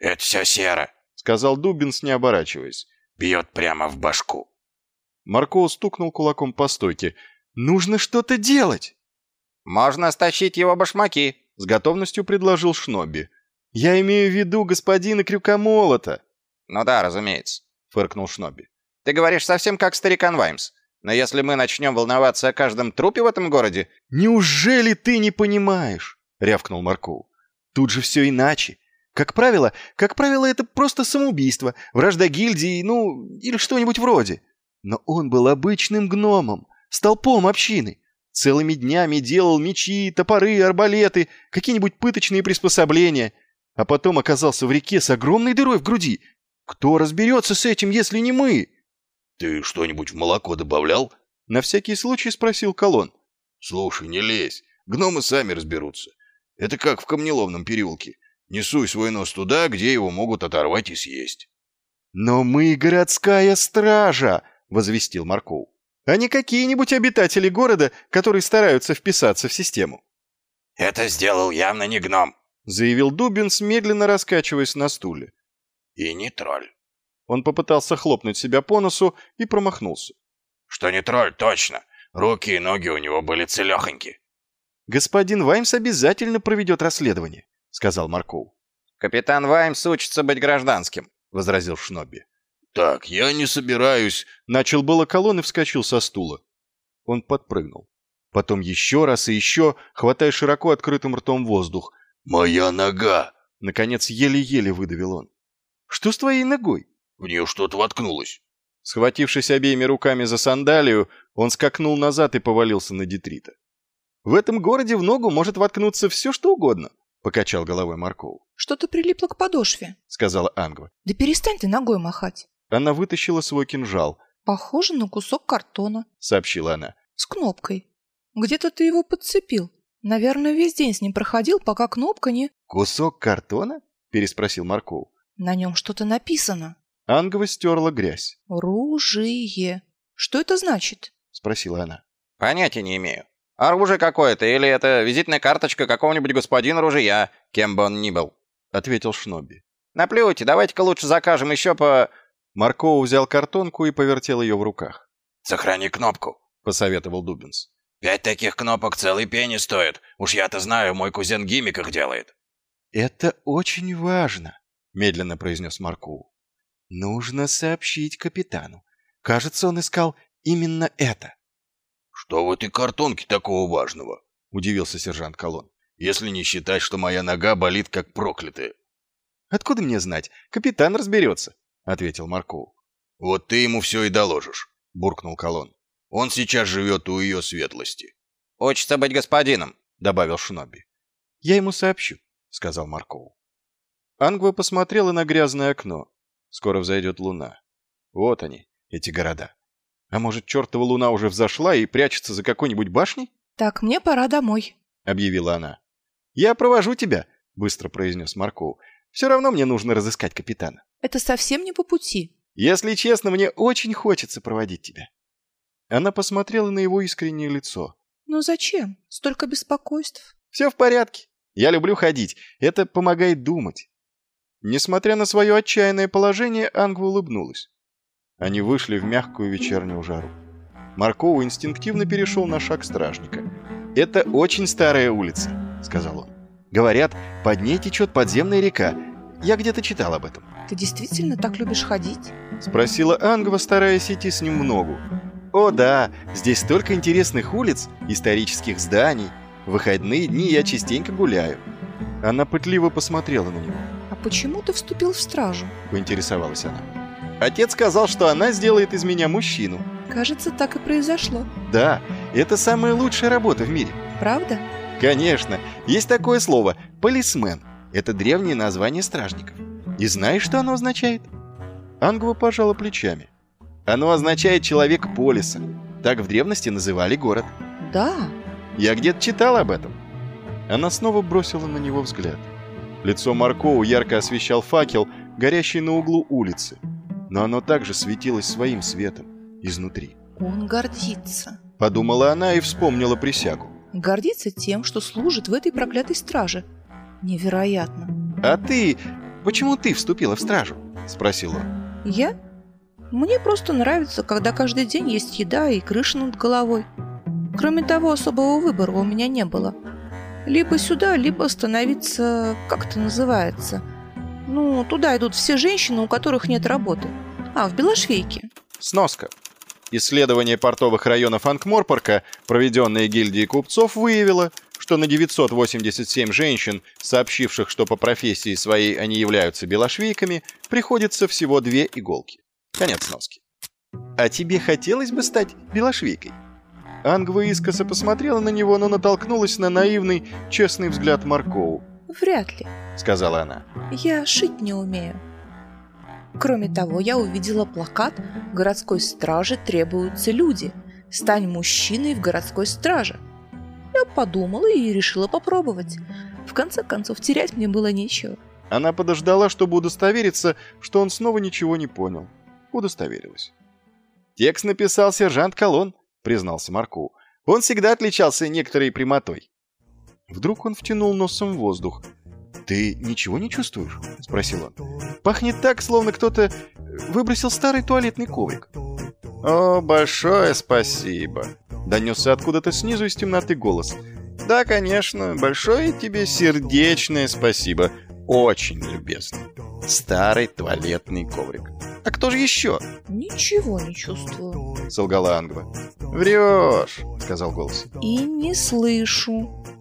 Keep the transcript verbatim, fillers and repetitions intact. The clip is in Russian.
«Это все Сера», — сказал Дубинс, не оборачиваясь. «Бьет прямо в башку». Марко стукнул кулаком по стойке. «Нужно что-то делать!» «Можно стащить его башмаки», — с готовностью предложил Шнобби. «Я имею в виду господина Крюкомолота». «Ну да, разумеется», — фыркнул Шнобби. «Ты говоришь совсем как старикан Ваймс. Но если мы начнем волноваться о каждом трупе в этом городе...» «Неужели ты не понимаешь?» — рявкнул Марко. «Тут же все иначе. Как правило, как правило, это просто самоубийство, вражда гильдии, ну, или что-нибудь вроде. Но он был обычным гномом, столпом общины. Целыми днями делал мечи, топоры, арбалеты, какие-нибудь пыточные приспособления. А потом оказался в реке с огромной дырой в груди. Кто разберется с этим, если не мы?» «Ты что-нибудь в молоко добавлял?» — на всякий случай спросил Колон. «Слушай, не лезь. Гномы сами разберутся. Это как в Камнеломном переулке. Не суй свой нос туда, где его могут оторвать и съесть». «Но мы городская стража!» — возвестил Марков. «А не какие-нибудь обитатели города, которые стараются вписаться в систему». «Это сделал явно не гном», — заявил Дубинс, медленно раскачиваясь на стуле. «И не тролль». Он попытался хлопнуть себя по носу и промахнулся. «Что не тролль, точно. Руки и ноги у него были целехоньки». «Господин Ваймс обязательно проведет расследование», — сказал Марков. «Капитан Ваймс учится быть гражданским», — возразил Шнобби. «Так, я не собираюсь...» Начал было Колон и вскочил со стула. Он подпрыгнул. Потом еще раз и еще, хватая широко открытым ртом воздух. «Моя нога!» Наконец, еле-еле выдавил он. «Что с твоей ногой?» «В нее что-то воткнулось». Схватившись обеими руками за сандалию, он скакнул назад и повалился на детрита. «В этом городе в ногу может воткнуться все, что угодно», — покачал головой Марков. «Что-то прилипло к подошве», — сказала Ангва. «Да перестань ты ногой махать». Она вытащила свой кинжал. «Похоже на кусок картона», — сообщила она. «С кнопкой. Где-то ты его подцепил. Наверное, весь день с ним проходил, пока кнопка не...» «Кусок картона?» — переспросил Марков. «На нем что-то написано». Ангва стерла грязь. «Ружие. Что это значит?» — спросила она. «Понятия не имею. Оружие какое-то, или это визитная карточка какого-нибудь господина ружья, кем бы он ни был», — ответил Шнобби. «Наплюйте, давайте-ка лучше закажем еще по...» Марков взял картонку и повертел ее в руках. «Сохрани кнопку», — посоветовал Дубинс. «Пять таких кнопок целый пенни стоит. Уж я-то знаю, мой кузен гиммик их делает». «Это очень важно», — медленно произнес Марков. «Нужно сообщить капитану. Кажется, он искал именно это». «Что в этой картонке такого важного?» — удивился сержант Колон. «Если не считать, что моя нога болит как проклятая». «Откуда мне знать? Капитан разберется», — ответил Марков. «Вот ты ему все и доложишь», — буркнул Колон. «Он сейчас живет у ее светлости». «Учится быть господином», — добавил Шнобби. «Я ему сообщу», — сказал Марков. Ангва посмотрела на грязное окно. Скоро взойдет луна. Вот они, эти города. А может, чертова луна уже взошла и прячется за какой-нибудь башней? «Так, мне пора домой», — объявила она. «Я провожу тебя», — быстро произнес Марков. «Все равно мне нужно разыскать капитана». «Это совсем не по пути». «Если честно, мне очень хочется проводить тебя». Она посмотрела на его искреннее лицо. «Ну зачем? Столько беспокойств». «Все в порядке. Я люблю ходить. Это помогает думать». Несмотря на свое отчаянное положение, Ангва улыбнулась. Они вышли в мягкую вечернюю жару. Марков инстинктивно перешел на шаг стражника. «Это очень старая улица», — сказал он. «Говорят, под ней течет подземная река. Я где-то читал об этом». «Ты действительно так любишь ходить?» — спросила Ангва, стараясь идти с ним в ногу. «О да, здесь столько интересных улиц, исторических зданий. В выходные дни я частенько гуляю». Она пытливо посмотрела на него. «А почему ты вступил в стражу?» — поинтересовалась она. «Отец сказал, что она сделает из меня мужчину». «Кажется, так и произошло». «Да, это самая лучшая работа в мире». «Правда?» «Конечно. Есть такое слово – полисмен. Это древнее название стражников. И знаешь, что оно означает?» Ангва пожала плечами. «Оно означает «человек полиса». Так в древности называли город». «Да». «Я где-то читал об этом». Она снова бросила на него взгляд. Лицо Маркова ярко освещал факел, горящий на углу улицы. Но оно также светилось своим светом изнутри. «Он гордится», — подумала она и вспомнила присягу. «Гордится тем, что служит в этой проклятой страже. Невероятно». «А ты... почему ты вступила в стражу?» — спросил он. Я? Мне просто нравится, когда каждый день есть еда и крыша над головой. Кроме того, особого выбора у меня не было. Либо сюда, либо становиться, как это называется. Ну, туда идут все женщины, у которых нет работы. А, в Белошвейке. Сноска. Исследование портовых районов Анкморпорка, проведенное гильдией купцов, выявило, что на девятьсот восемьдесят семь женщин, сообщивших, что по профессии своей они являются белошвейками, приходится всего две иголки. Конец сноски. «А тебе хотелось бы стать белошвейкой?» Ангва искоса посмотрела на него, но натолкнулась на наивный, честный взгляд Маркоу. Вряд ли, сказала она. Я шить не умею. Кроме того, я увидела плакат «Городской страже требуются люди. Стань мужчиной в городской страже». Я подумала и решила попробовать. В конце концов, терять мне было нечего. Она подождала, чтобы удостовериться, что он снова ничего не понял. Удостоверилась. «Текст написал сержант Колон», — признался Маркоу. «Он всегда отличался некоторой прямотой». Вдруг он втянул носом воздух. «Ты ничего не чувствуешь?» — спросил он. «Пахнет так, словно кто-то выбросил старый туалетный коврик». «О, большое спасибо!» — донесся откуда-то снизу из темноты голос. «Да, конечно, большое тебе сердечное спасибо. Очень любезно. Старый туалетный коврик. А кто же еще?» «Ничего не чувствую», — солгала Ангва. «Врешь», — сказал голос. «И не слышу».